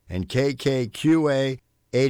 and KKQA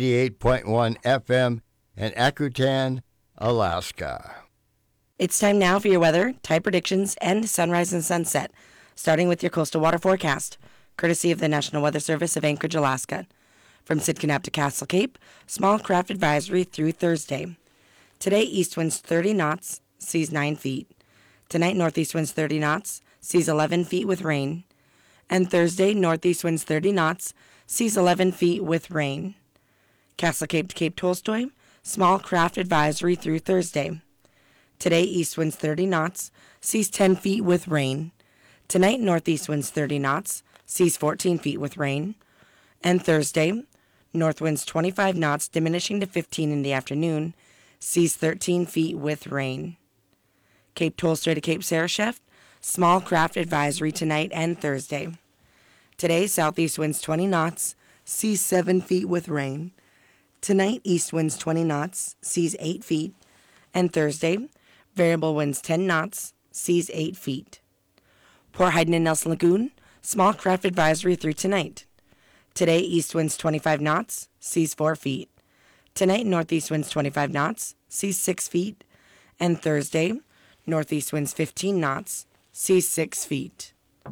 88.1 FM in Akutan, Alaska. It's time now for your weather, tide predictions, and sunrise and sunset, starting with your coastal water forecast, courtesy of the National Weather Service of Anchorage, Alaska. From Sitka to Castle Cape, small craft advisory through Thursday. Today, east winds 30 knots, seas 9 feet. Tonight, northeast winds 30 knots, seas 11 feet with rain. And Thursday, northeast winds 30 knots, seas 11 feet with rain. Castle Cape to Cape Tolstoy, small craft advisory through Thursday. Today, east winds 30 knots, seas 10 feet with rain. Tonight, northeast winds 30 knots, seas 14 feet with rain. And Thursday, north winds 25 knots, diminishing to 15 in the afternoon, seas 13 feet with rain. Cape Tolstoy to Cape Sarashef, small craft advisory tonight and Thursday. Today, southeast winds 20 knots, seas 7 feet with rain. Tonight, east winds 20 knots, seas 8 feet. And Thursday, variable winds 10 knots, seas 8 feet. Port Hayden and Nelson Lagoon, small craft advisory through tonight. Today, east winds 25 knots, seas 4 feet. Tonight, northeast winds 25 knots, seas 6 feet. And Thursday, northeast winds 15 knots, seas 6 feet.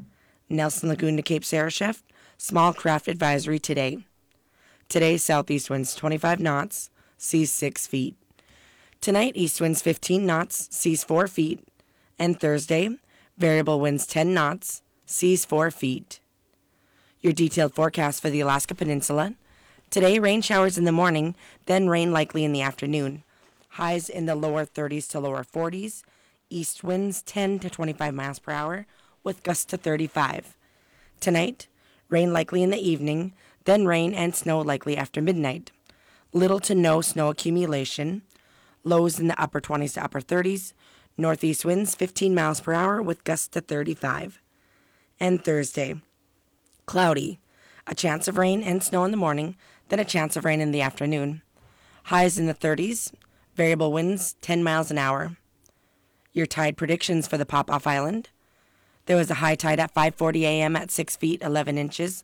Nelson Lagoon to Cape Sarashef, small craft advisory today. Today, southeast winds 25 knots, seas 6 feet. Tonight, east winds 15 knots, seas 4 feet. And Thursday, variable winds 10 knots, seas 4 feet. Your detailed forecast for the Alaska Peninsula. Today, rain showers in the morning, then rain likely in the afternoon. Highs in the lower 30s to lower 40s. East winds 10 to 25 miles per hour with gusts to 35. Tonight, rain likely in the evening, then rain and snow likely after midnight. Little to no snow accumulation. Lows in the upper 20s to upper 30s. Northeast winds 15 miles per hour with gusts to 35. And Thursday, cloudy. A chance of rain and snow in the morning, then a chance of rain in the afternoon. Highs in the 30s. Variable winds 10 miles an hour. Your tide predictions for the Pop-Off Island. There was a high tide at 5:40 a.m. at 6 feet 11 inches,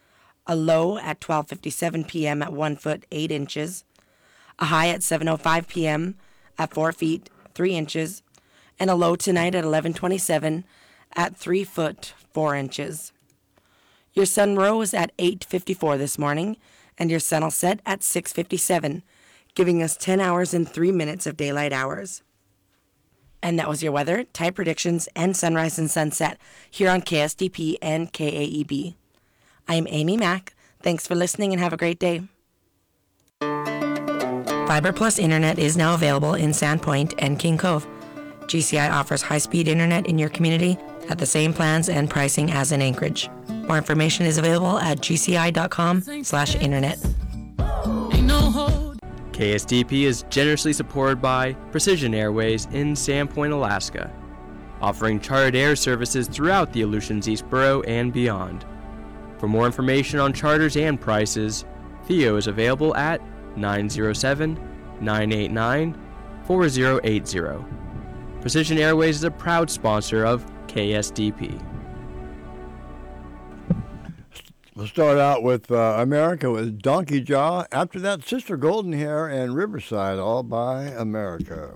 a low at 12:57 p.m. at 1 foot 8 inches, a high at 7:05 p.m. at 4 feet 3 inches, and a low tonight at 11:27 at 3 foot 4 inches. Your sun rose at 8:54 this morning, and your sun will set at 6:57, giving us 10 hours and 3 minutes of daylight hours. And that was your weather, tide predictions, and sunrise and sunset here on KSDP and KAEB. I'm Amy Mack. Thanks for listening and have a great day. Fiber Plus Internet is now available in Sandpoint and King Cove. GCI offers high-speed internet in your community at the same plans and pricing as in Anchorage. More information is available at gci.com/internet. KSDP is generously supported by Precision Airways in Sandpoint, Alaska, offering chartered air services throughout the Aleutians East Borough and beyond. For more information on charters and prices, Theo is available at 907-989-4080. Precision Airways is a proud sponsor of KSDP. We'll start out with America with Donkey Jaw. After that, Sister Golden Hair and Riverside, all by America.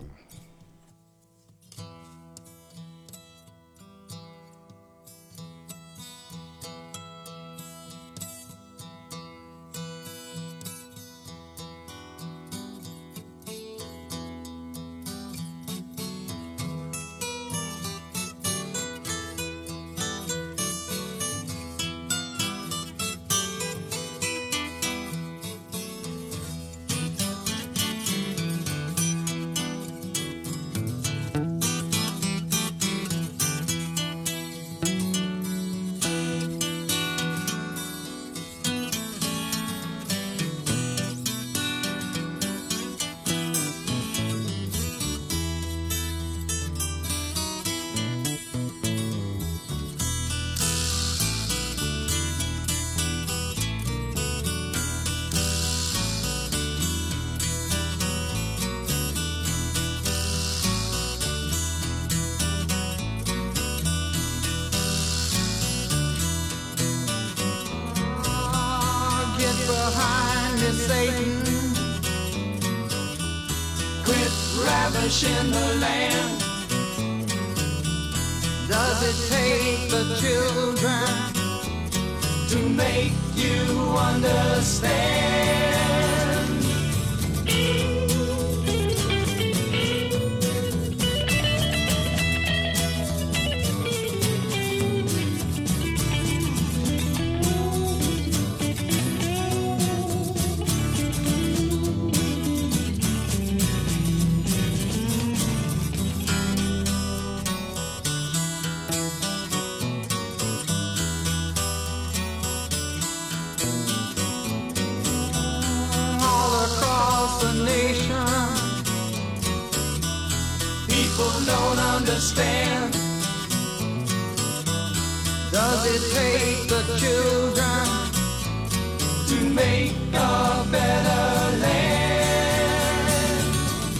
behind me, Satan. Quit ravishing the land. Does it take the children to make you understand? Don't understand. Does it take the children to make a better land?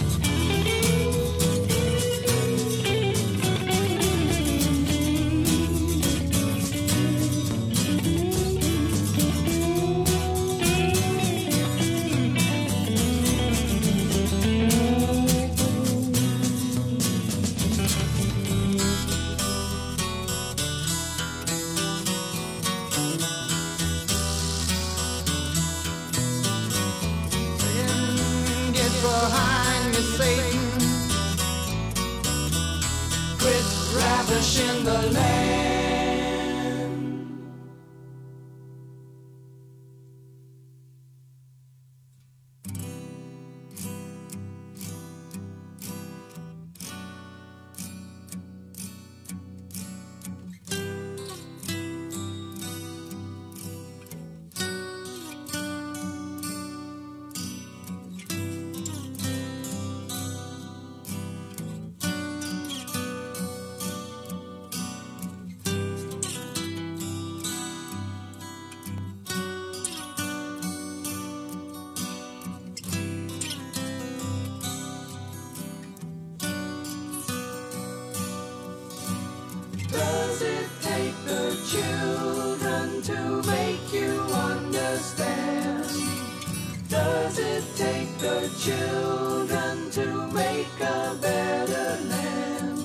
Behind me, Satan. Quit ravishing the land. Does it take the children to make you understand? Does it take the children to make a better land?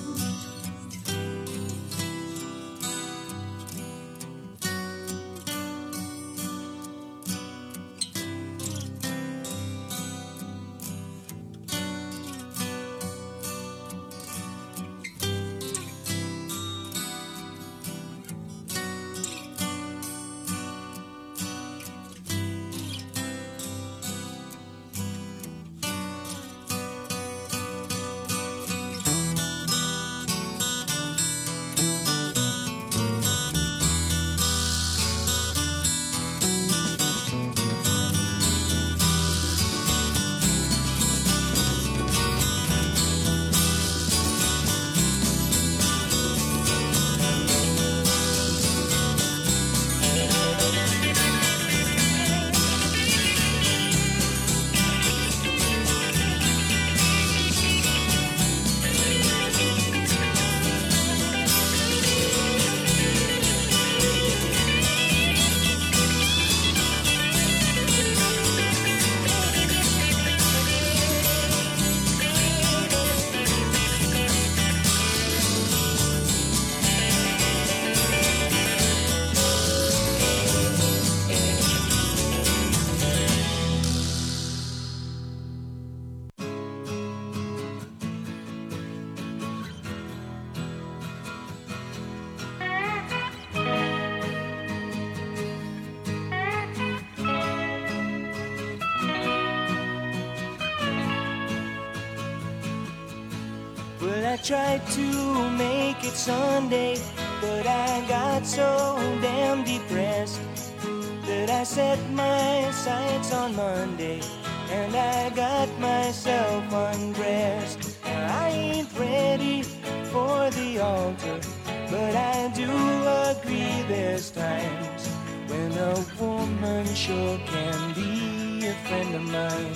Well, I tried to make it Sunday, but I got so damn depressed that I set my sights on Monday, and I got myself undressed. I ain't ready for the altar, but I do agree there's times when a woman sure can be a friend of mine.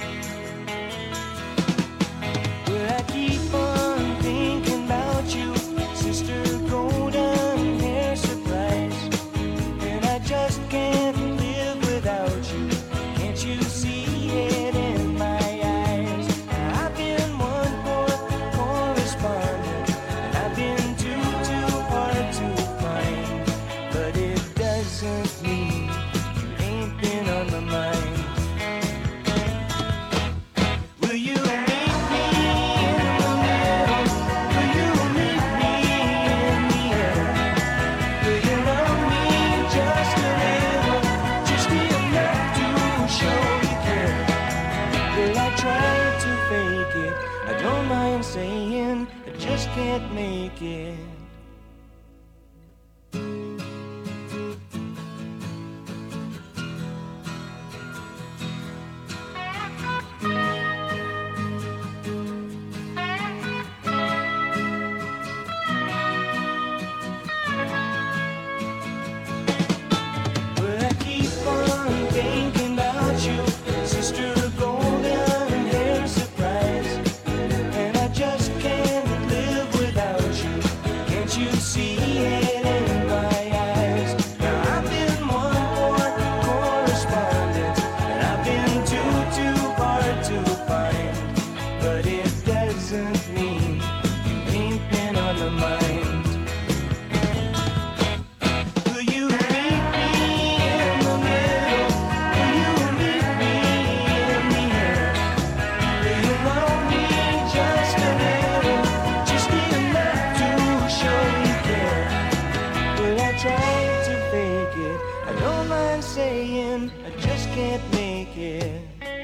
Well, I keep on thinking about you, Sister Golden Hair Surprise, and I just can't live without you. can't make it. But I keep on thinking about you, sister, a golden hair surprise. And I just can't live without you. Can't you see it in my eyes? Now I've been one more correspondent, and I've been too hard to find. But it doesn't mean you ain't been on my mind. Will you meet me in the middle? Will you meet me in the air? Will you love me just a little, just enough to show you care? Well, I tried to fake it, I don't mind saying I just can't make it.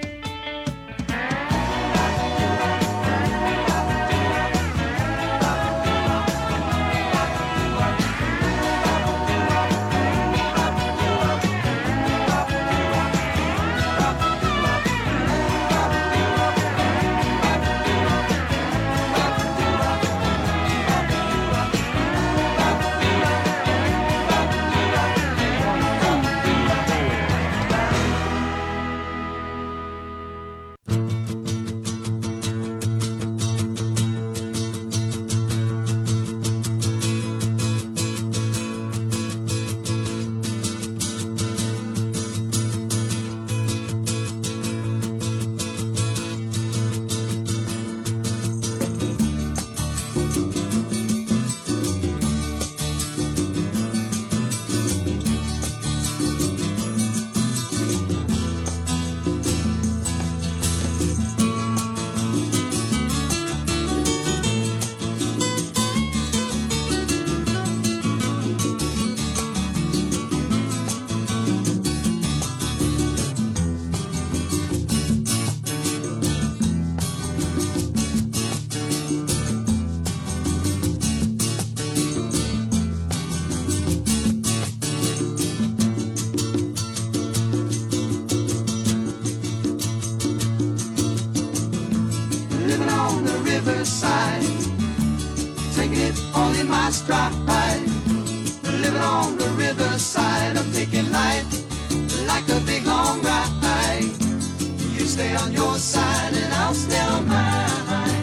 Living on the riverside, taking it all in my stride. Living on the riverside, I'm taking life like a big long ride. You stay on your side and I'll stay on mine.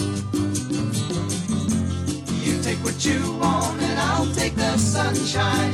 You take what you want and I'll take the sunshine.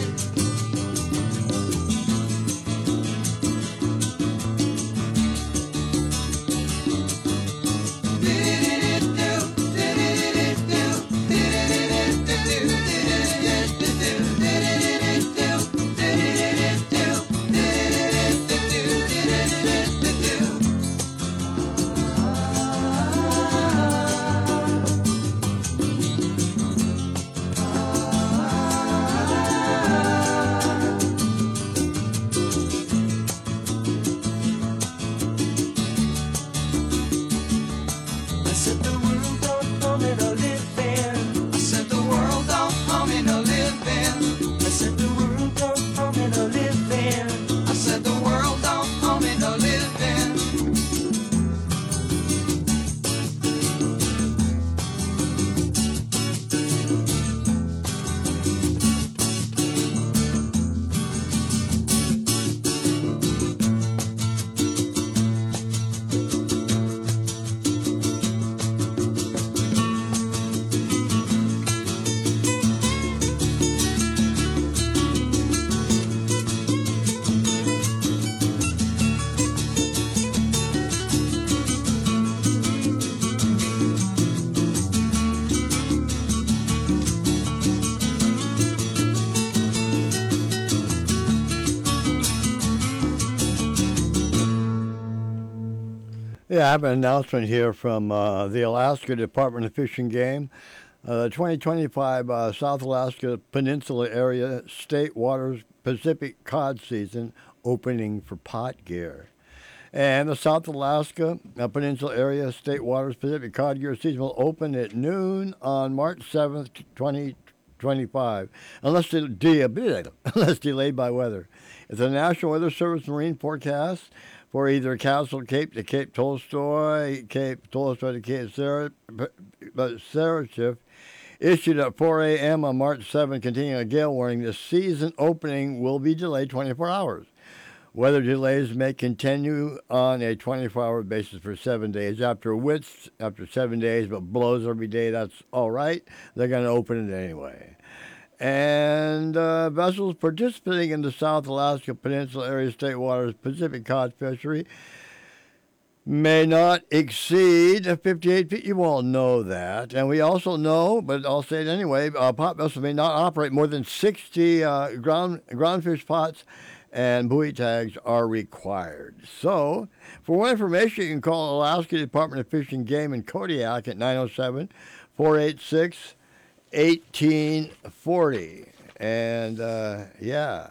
I said the world don't owe me no living. I said the world don't owe me no living. I said the world don't owe me no living. I said the world don't owe me no living. Yeah, I have an announcement here from the Alaska Department of Fish and Game. The 2025 South Alaska Peninsula Area State Waters Pacific Cod Season opening for pot gear. And the South Alaska Peninsula Area State Waters Pacific Cod Gear season will open at noon on March 7th, 2025, unless delayed by weather. It's a National Weather Service marine forecast for either Castle Cape to Cape Tolstoy, Cape Tolstoy to Cape Sarachif, issued at 4 a.m. on March 7, containing a gale warning. The season opening will be delayed 24 hours. Weather delays may continue on a 24-hour basis for 7 days. After 7 days, but blows every day, that's all right. They're going to open it anyway. And vessels participating in the South Alaska Peninsula Area State Waters Pacific Cod Fishery may not exceed 58 feet. You all know that. And we also know, but I'll say it anyway, pot vessels may not operate more than 60 groundfish pots, and buoy tags are required. So, for more information, you can call Alaska Department of Fish and Game in Kodiak at 907-486-1840. And, yeah.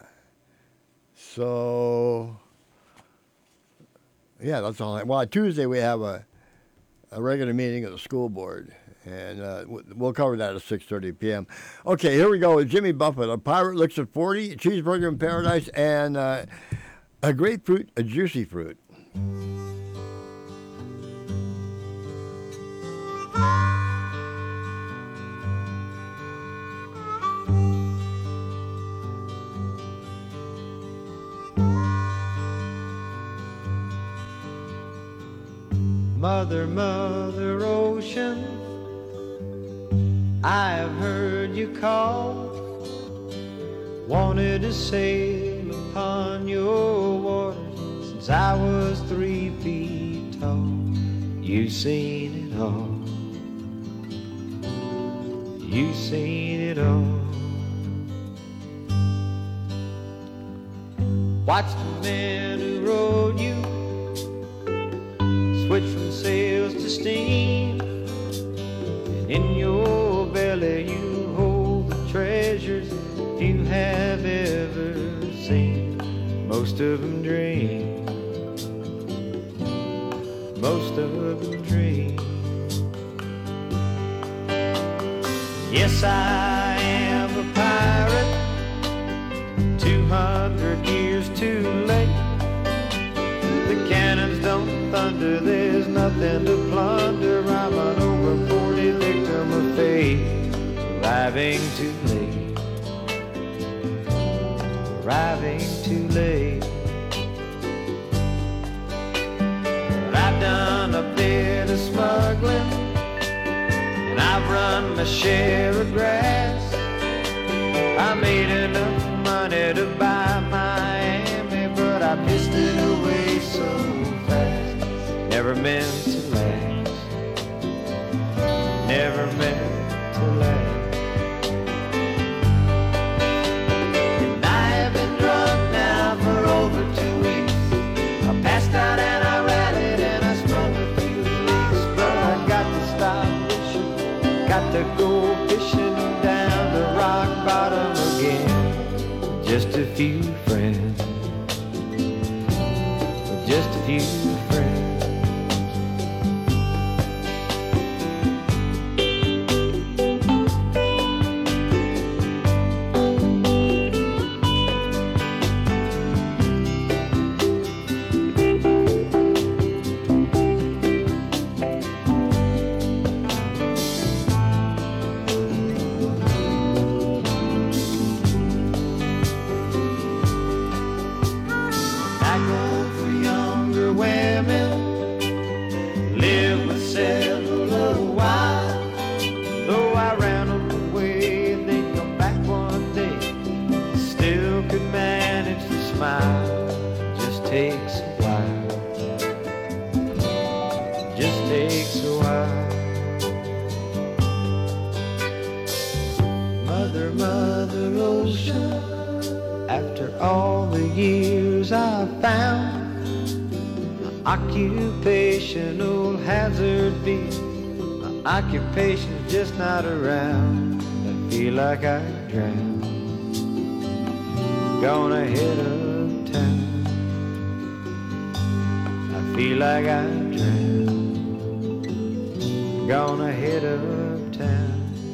So, yeah, that's all. Well, Tuesday we have a regular meeting of the school board. And we'll cover that at 6:30 p.m. Okay, here we go with Jimmy Buffett. A pirate looks at 40, a cheeseburger in paradise, and a grapefruit, a juicy fruit. Mother, Mother Ocean, I have heard you call, wanted to sail upon your waters since I was 3 feet tall. You've seen it all, you've seen it all. Watch the men who rode you switch from sails to steam, and in your belly you hold the treasures you have ever seen. Most of them dream, most of them dream. Yes, I am a pirate, 200 years too late. The cannons don't thunder, there's nothing to plunder. I'm an over 40 victim of fate, arriving too late, arriving too late. But I've done a bit of smuggling, and I've run my share of grass. I made enough money to buy Miami, but I pissed it away so fast. Never meant to last, never meant to last. And I have been drunk now for over 2 weeks. I passed out and I rallied and I sprung a few leaks, but I got to stop fishing, got to go fishing down the rock bottom again. Just a few friends, just a few friends. Occupational hazard be, my occupation's just not around. I feel like I drown, gonna head uptown. I feel like I'm drowned, gonna head uptown.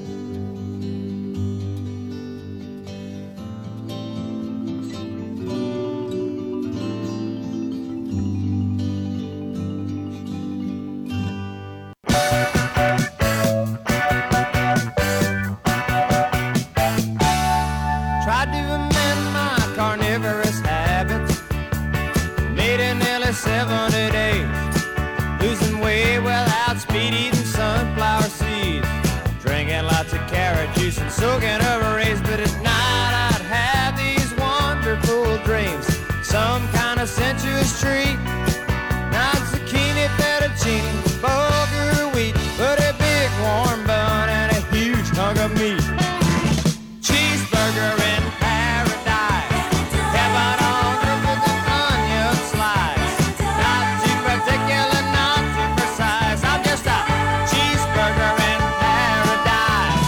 Tried to amend my carnivorous habits, made it nearly 70 days, losing weight without speed, eating sunflower seeds, drinking lots of carrot juice and soaking over rays. But at night I'd have these wonderful dreams, some kind of sensuous treat, not zucchini, fettuccine, bulgur wheat, but a big warm bun and a huge hunk of meat. Cheeseburger in paradise, heaven on earth with an onion slice. Not too particular, not too precise, I'm just a cheeseburger in paradise.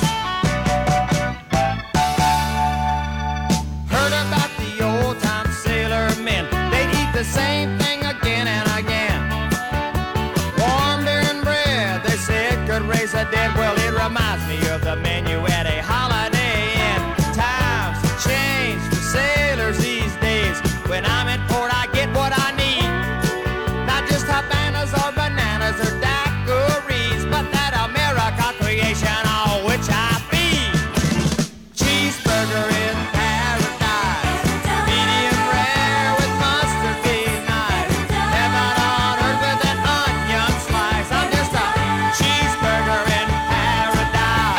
Heard about the old time sailor men, they'd eat the same thing again and again. Warm beer and bread, they say it could raise the dead. Well, it reminds me of the menu at a Holiday Inn. Times change for sailors these days. When I'm in port, I get what I need. Not just Habanas or bananas or daiquiris, but that America creation on which I feed. Cheeseburger in paradise, medium rare with mustard be nice. Heaven on earth with an onion slice. I'm just a cheeseburger in paradise.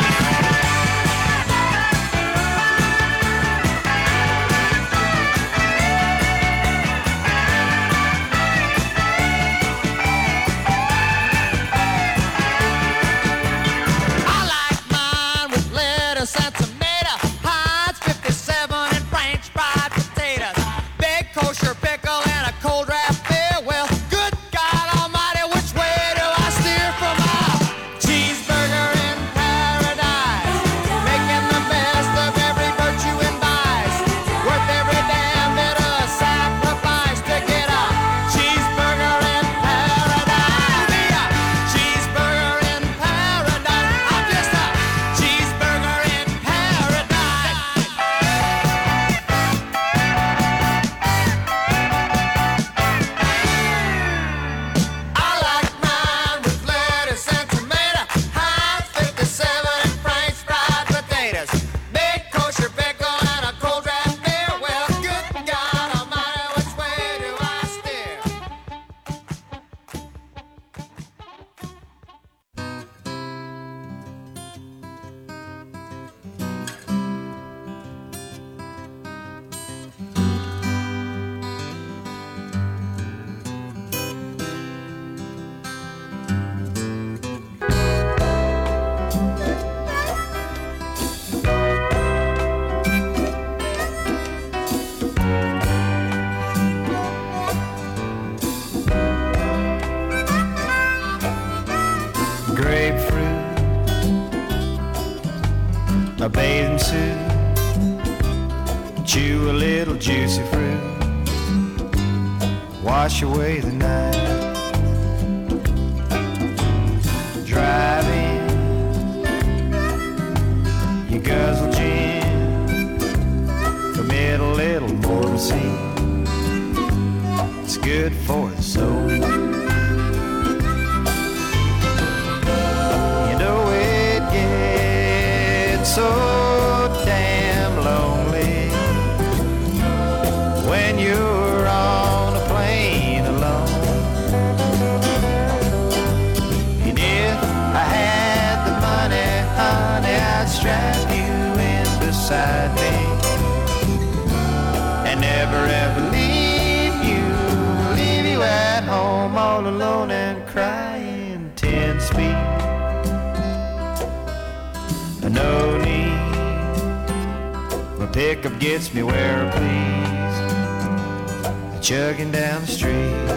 I like mine with lettuce and tomato, Heinz 57 and French fried potatoes, big kosher pickle and a cold draft beer. Well, good God Almighty, which way do I steer for my cheeseburger in paradise? Making the best of every virtue and vice, worth every damn bit of sacrifice to get a cheeseburger in paradise. Be a cheeseburger in paradise. I'm just a cheeseburger in paradise. I like mine with lettuce and tomato, Heinz 57 and French fried potatoes, big kosher pickle and a cold draft beer. Well, good God Almighty, which way do I steer? Grapefruit, a bathing suit, chew a little juicy fruit, wash away the night, driving, you guzzle gin, commit a little morphine, it's good for the soul. You know it gets so damn lonely when you're on a plane alone. And if I had the money, honey, I'd strap you in beside me and never ever leave you at home all alone and crying 10 speed. No need, my pickup gets me where I please, chugging down the street.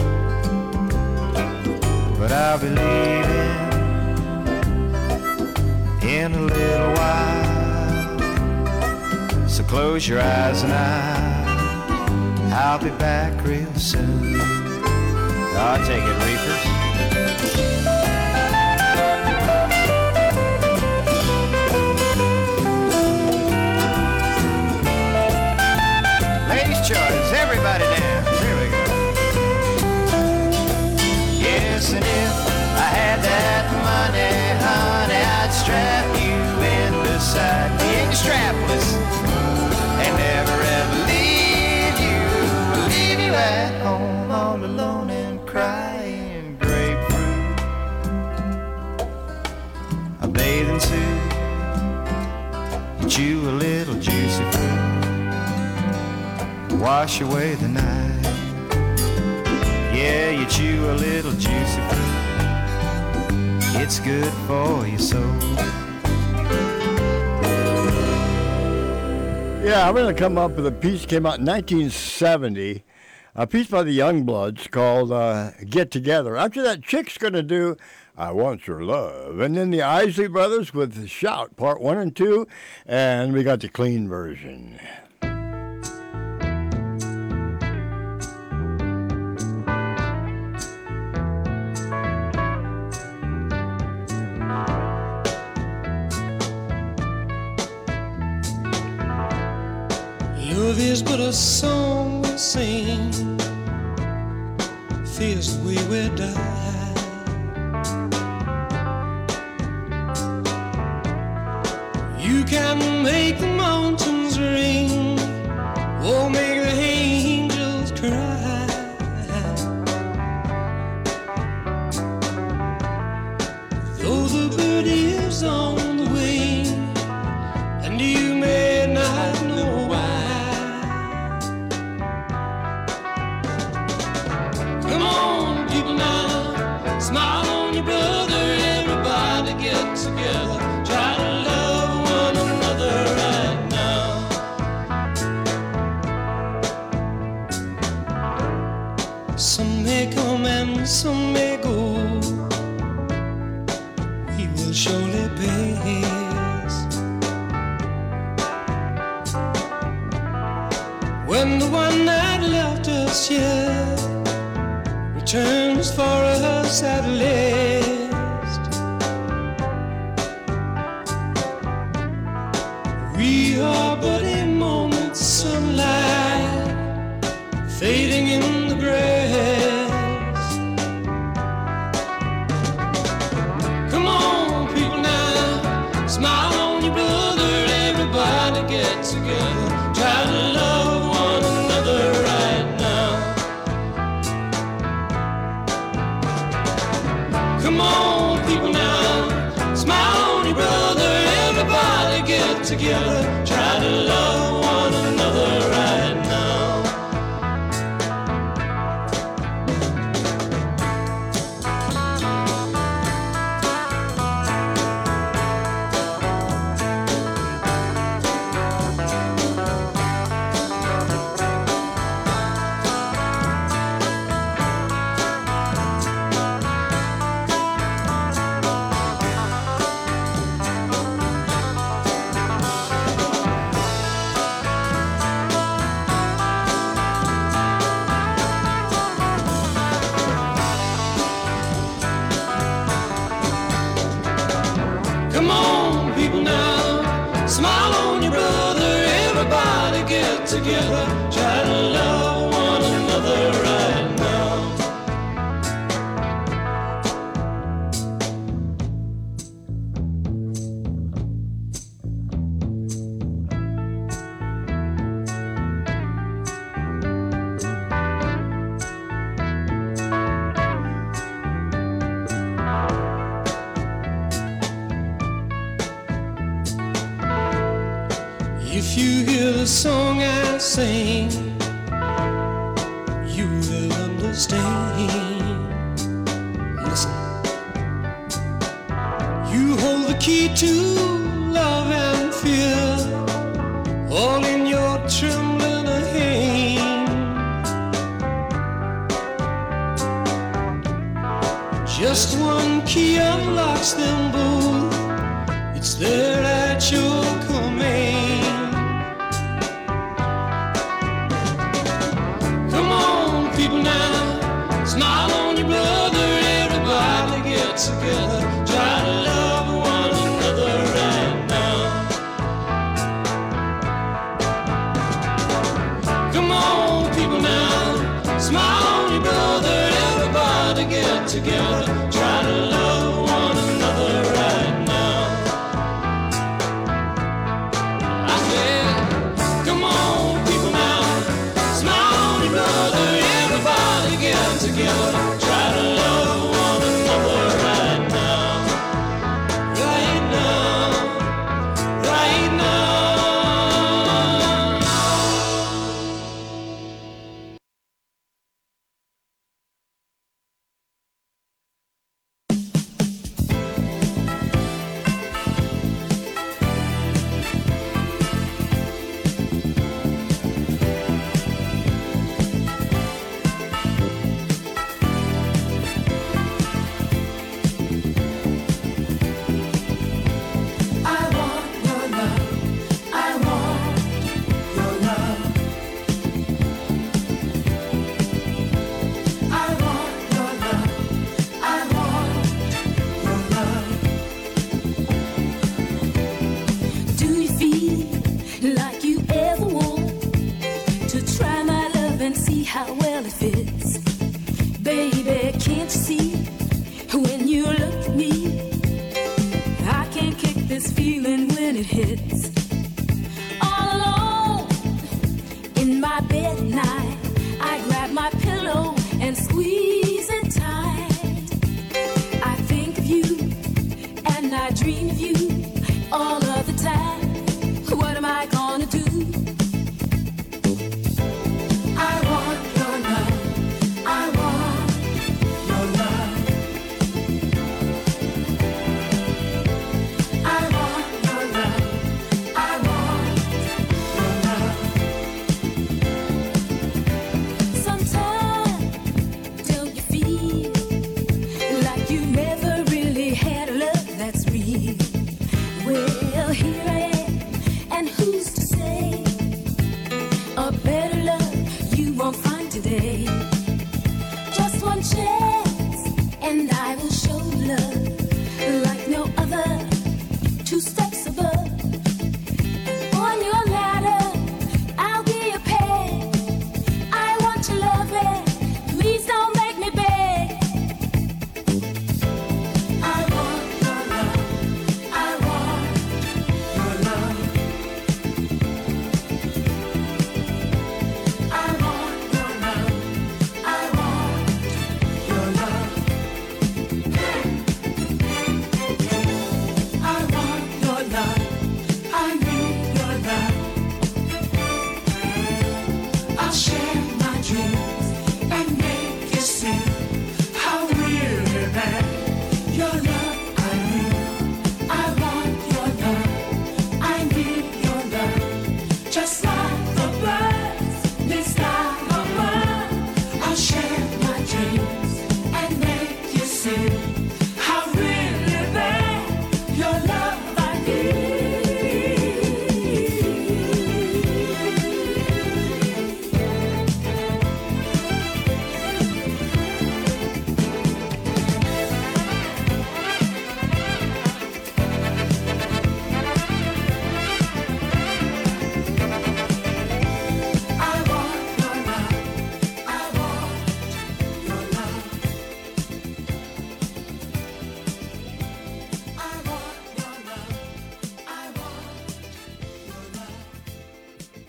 But I'll be leaving in a little while, so close your eyes and I'll be back real soon. I'll take it, reefers. Ladies' choice, everybody dance. Here we go. Yes, and if I had that money, honey, I'd strap you in beside me. And you're strapless and never ever leave you at home all alone and crying. Grapefruit, a bathing suit, you chew a little juicy fruit, wash away the night. Yeah, you chew a little juicy fruit, it's good for your soul. Yeah, I'm going to come up with a piece came out in 1970, a piece by the Youngbloods called Get Together. After that, Chick's going to do I Want Your Love. And then the Isley Brothers with Shout, Part 1 and 2, and we got the clean version. Love is but a song we sing, feels the way we die. You can make the mountains ring, or make the angels cry. Though the bird is on the wing, and you may not know why. Come on, people now, smile on your brother, everybody get together, try to love one another right now. Some may come and some may go, we will surely pass. When the one that left us here returns for us at last, we are but a moment's sunlight fading in the grass. Come on, people now, smile on your brother, everybody get together, try to love one another right now. Come on, people now, smile on your brother, everybody get together, try to love one another right now. Come on, people now, smile on your brother, everybody get together, try to love one another right now. If you hear the song I sing, you will understand. Listen, you hold the key to love and fear, all in your trembling hand. Just one key unlocks them both, it's there at your command. People now, smile on on you, brother. Everybody get together. Try to love one another right now. I said, come on, people now. Smile on you, brother. Everybody get together. Try to love one another right now. Right now. Right now. I want your love. I want your love. I want your love. I want your love. Do you feel like you ever want to try my love and see how well it fits? Baby, can't you see when you look at me? I can't kick this feeling when it hits. All alone in my bed at night, I grab my pillow and squeeze it tight. I think of you and I dream of you all of the time. What am I gonna do? I want your love. I want your love. I want your love. I want your love. Sometimes don't you feel like you never really had a love that's real? Well, here I am, and who's to say a better love you won't find today? Just one chance, and I will show you love like no other. 2 steps above, on your ladder, I'll be a peg. I want your loving, please don't make me beg. I want your love. I want your love. I want your love. I want your love. I want your love. I need your love. I'll share my dreams and make you see how really bad your love I need. I want your love. I need your love. Just like the birds, this time of mine. I'll share my dreams and make you see how really bad your love I need. I want your love. I want your love. I want your love. I want your love.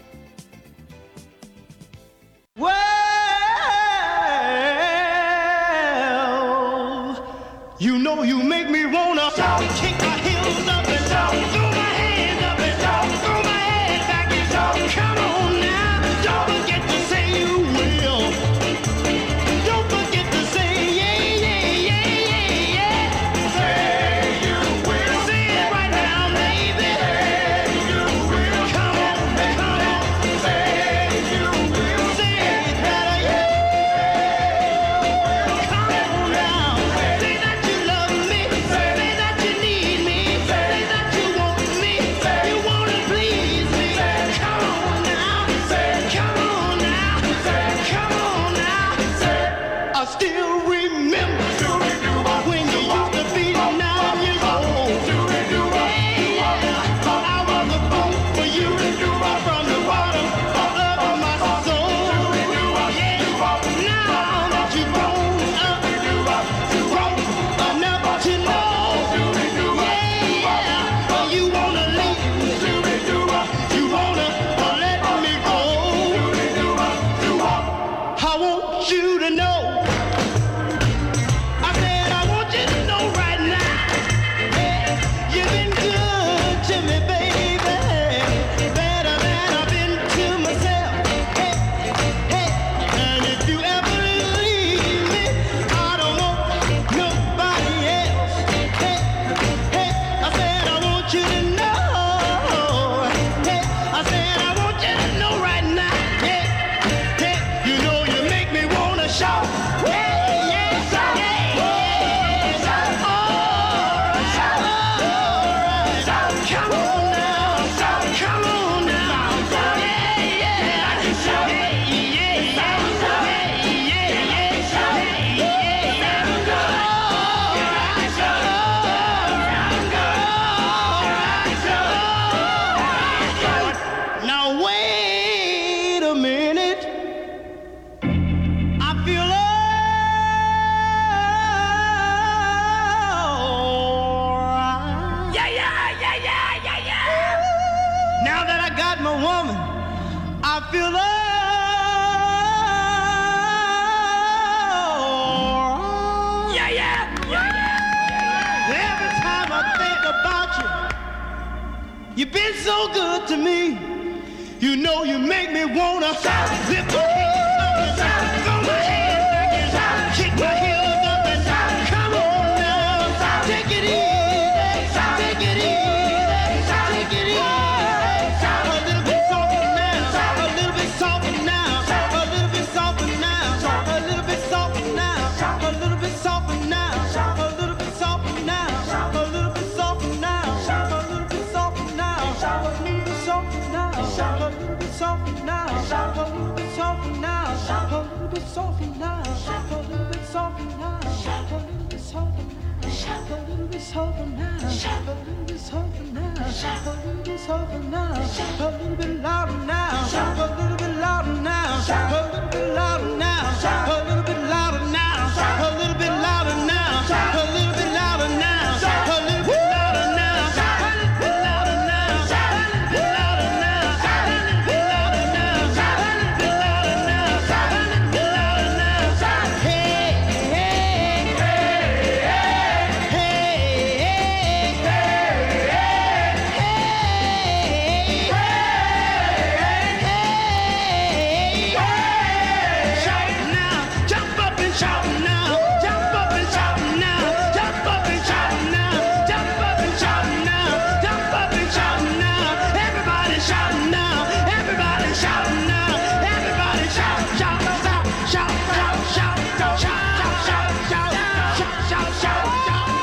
Well, you know you make me wanna kick my heels up and throw my hands up and throw my head back and come on now. Don't forget to say you will. Don't forget to say yeah, yeah, yeah, yeah, yeah. Say you will. Say it right now, baby. Say you will. Come on, come on. Say you will. Say it better, yeah. Come on now. Say that you love me. Say that know. I said I want you to know right now. Hey, you've been good to me, baby. Better than I've been to myself. Hey, hey, and if you ever leave me, I don't want nobody else. Hey, hey, I said I want you to know. Hey, I said I want you to know right now. Hey, hey, you know you make me wanna shout. Hey, yeah, shout, yeah, shout, alright, shout, alright, shout, come on now, shout, come on now, yeah, yeah, I can shout, yeah, yeah, yeah, yeah, shout, yeah, alright, shout, alright, now wait a minute. I feel alright. Yeah. Now that I got my woman, I feel alright. Yeah. Every time I think about you, you've been so good to me. You know you make me wanna lift my hands up and throw my hands back and kick my heels up and come on now, take it easy, take it easy, take it easy. A little bit softer now, a little bit softer now, a little bit softer now, a little bit softer now, a little bit softer now, a little bit softer now, a little bit softer now, a little bit softer now, a little bit softer now, a little bit softer now, a little bit softer now, a little bit softer now, a little bit softer now, a little bit softer now, a little bit softer now, a little bit softer now, a little bit softer now, a little bit louder now, a little bit louder now, a little bit louder now, a little bit louder now, a little bit louder now, a little bit louder now, a little bit louder now, a little bit louder now, a little bit louder now, a little bit louder now, a little bit louder now, a little bit louder now. Hey, hey, hey, shout now, jump up and shout now, jump up and shout now, jump up and shout now, jump up and shout now, jump up and shout now, everybody shout now, everybody shout now, everybody shout, shout, shout, shout, shout, shout, shout, shout, shout, shout, shout, shout, shout, shout,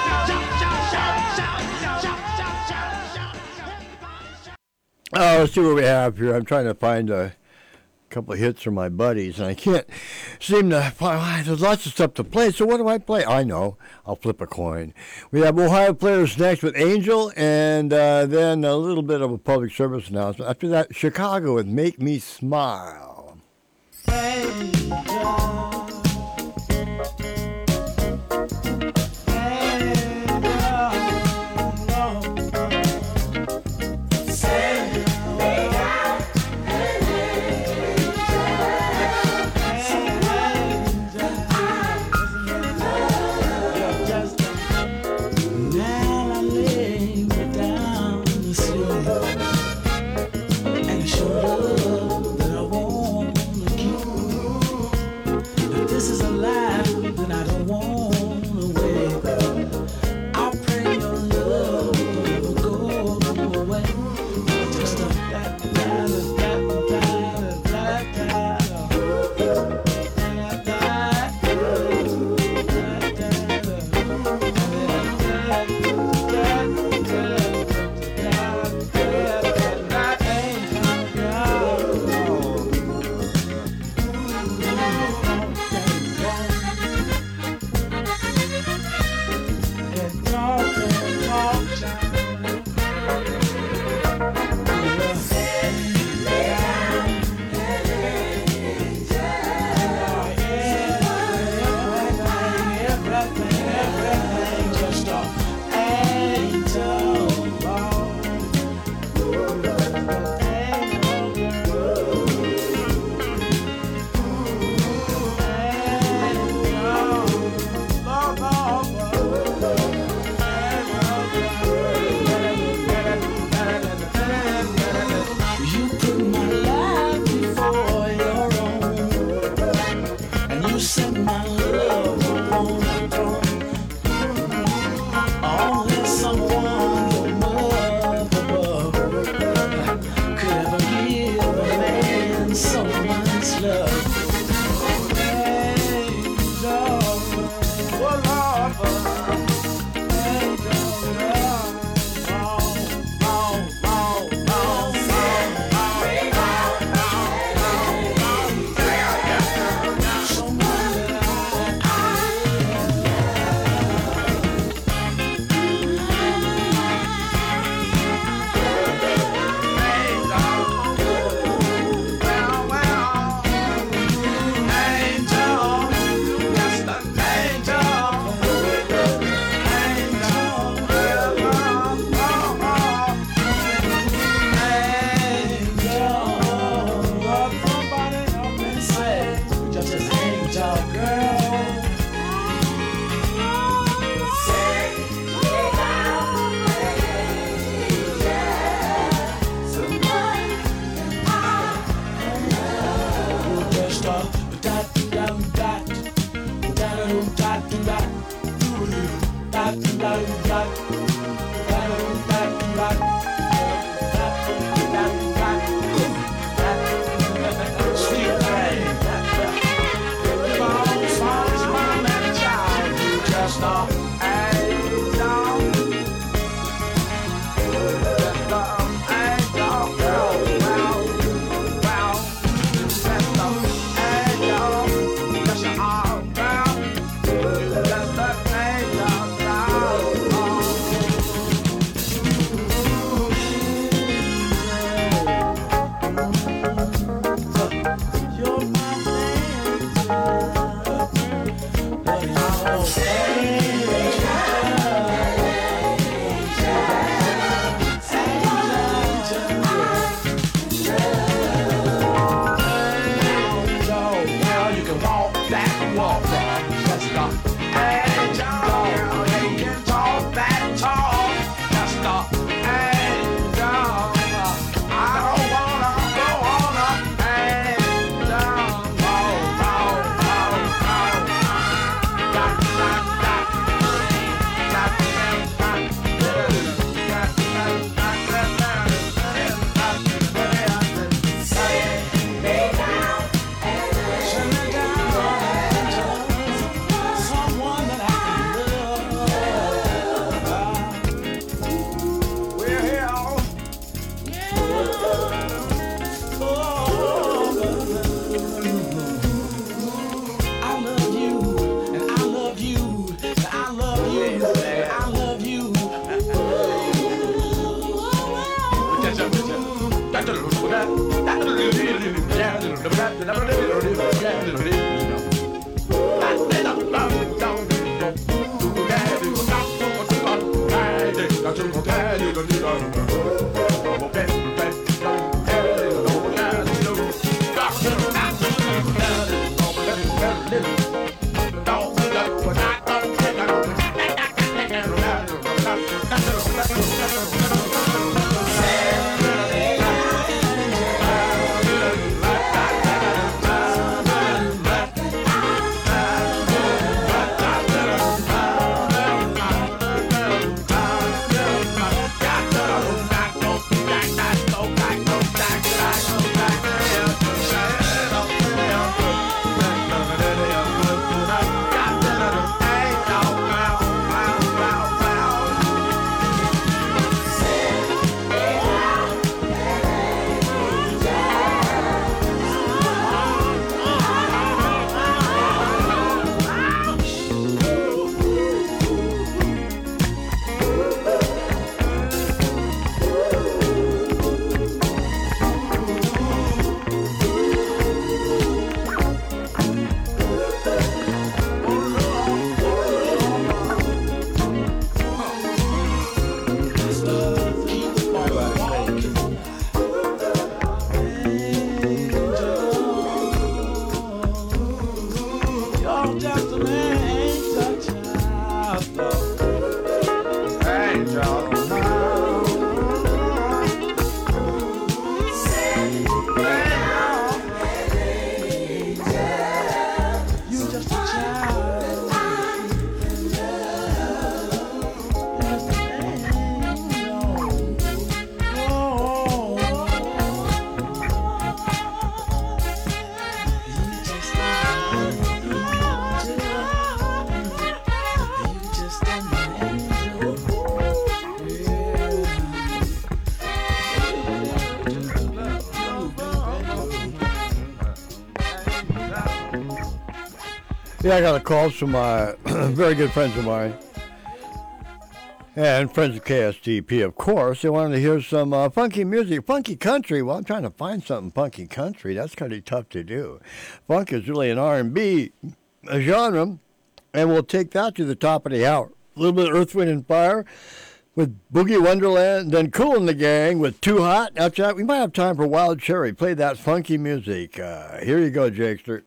Let's see what we have here. I'm trying to find a couple of hits from my buddies, and I can't seem to find. There's lots of stuff to play, so what do I play? I know. I'll flip a coin. We have Ohio Players next with Angel, and then a little bit of a public service announcement. After that, Chicago with Make Me Smile. Now I lay me down to sleep, and show love that I want to keep. If this is a life that I don't want to wait, I'll pray your love will go away. Just a you set my love on the throne. Only someone above could ever give a man so much love. Yeah, I got a call from my very good friends of mine and friends of KSTP, of course. They wanted to hear some funky music, funky country. Well, I'm trying to find something funky country. That's kind of tough to do. Funk is really an R&B genre, and we'll take that to the top of the hour. A little bit of Earth, Wind, and Fire with Boogie Wonderland, then Kool and the Gang with Too Hot. After that, we might have time for Wild Cherry. Play that funky music. Here you go, Jakester.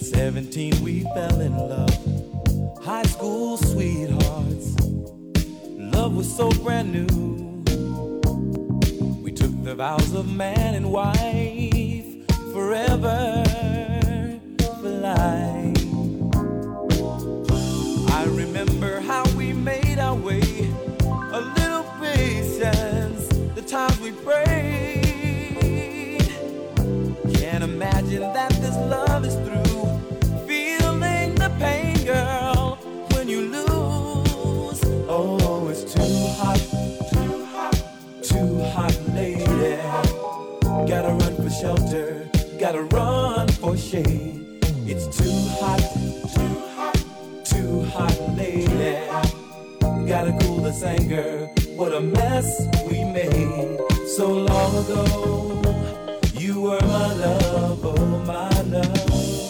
17 we fell in love, high school sweethearts. Love was so brand new. We took the vows of man and wife, forever, for life. I remember how we made our way, a little patience, the times we prayed. Can't imagine that this love is through. Feeling the pain, girl, when you lose. Oh, it's too hot, too hot, too hot, lady. Gotta run for shelter, gotta run for shade. It's too hot, too hot, too hot, lady. Gotta cool this anger. What a mess we made so long ago. You were my love, oh my love.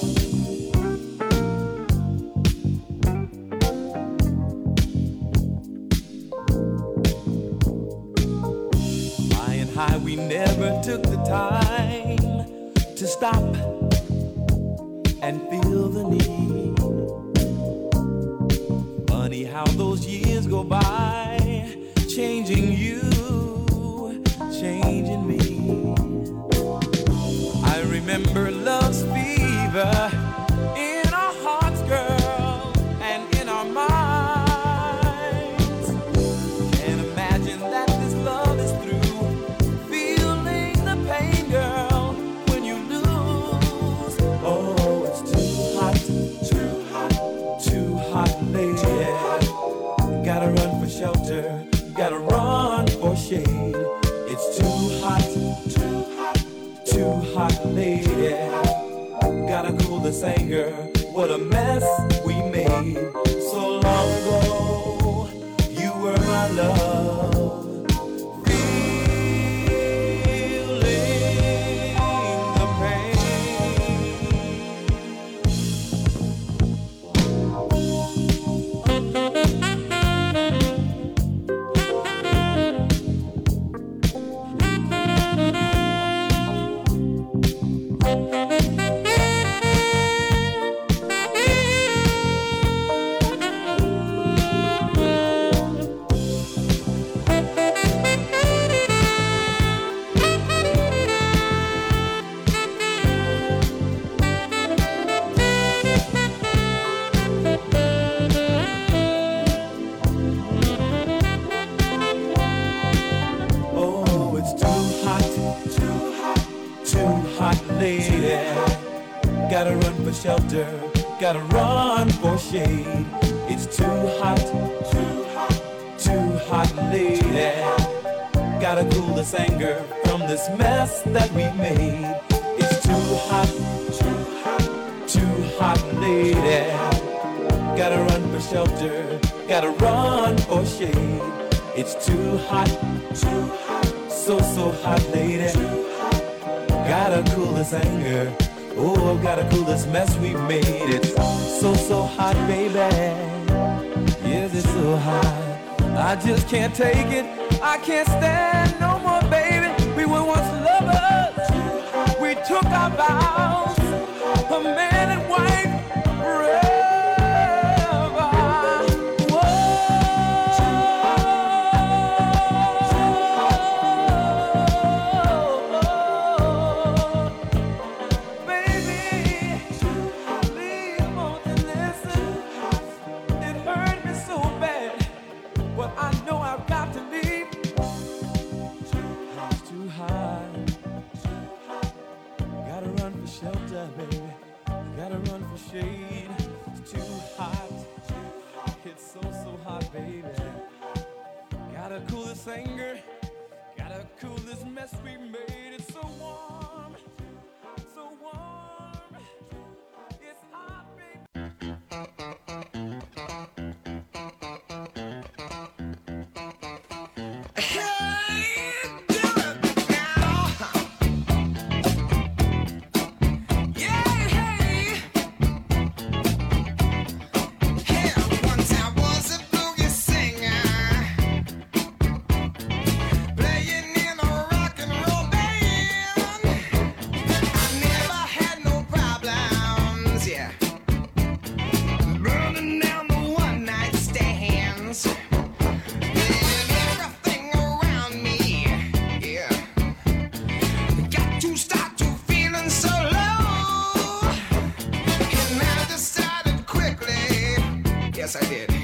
Flying high, we never took the time to stop and feel the need. Funny how those years go by, changing you, changing me. I remember love's fever in our hearts, girl, and in our minds. Can't imagine that this love is through. Feeling the pain, girl, when you lose. Oh, it's too hot, too hot, too hot, lady. Gotta run for shelter, gotta run for shade. It's too hot, too hot, too hot, lady. Gotta cool this anger. What a mess we made so long ago. You were my love. Feeling the pain. Oh, it's too hot, too hot, too hot, lady. Gotta run for shelter, gotta run for shade. It's too hot, too hot, too hot, lady. Gotta cool this anger from this mess that we made. It's too hot, too hot, too hot, lady. Gotta run for shelter, gotta run for shade. It's too hot, so hot, lady. Gotta cool this anger. Oh, gotta cool this mess we made. It's so hot, baby. Yes, it's so hot. I just can't take it. I can't stand no more, baby. We were once lovers. We took our vows, a man and wife forever. Shelter, baby. Gotta run for shade. It's too hot. It's so hot, baby. Gotta cool this anger. Gotta cool this mess we made. It's so warm. So warm. It's hot, baby. Playing in a rock and roll band. Yes, I did.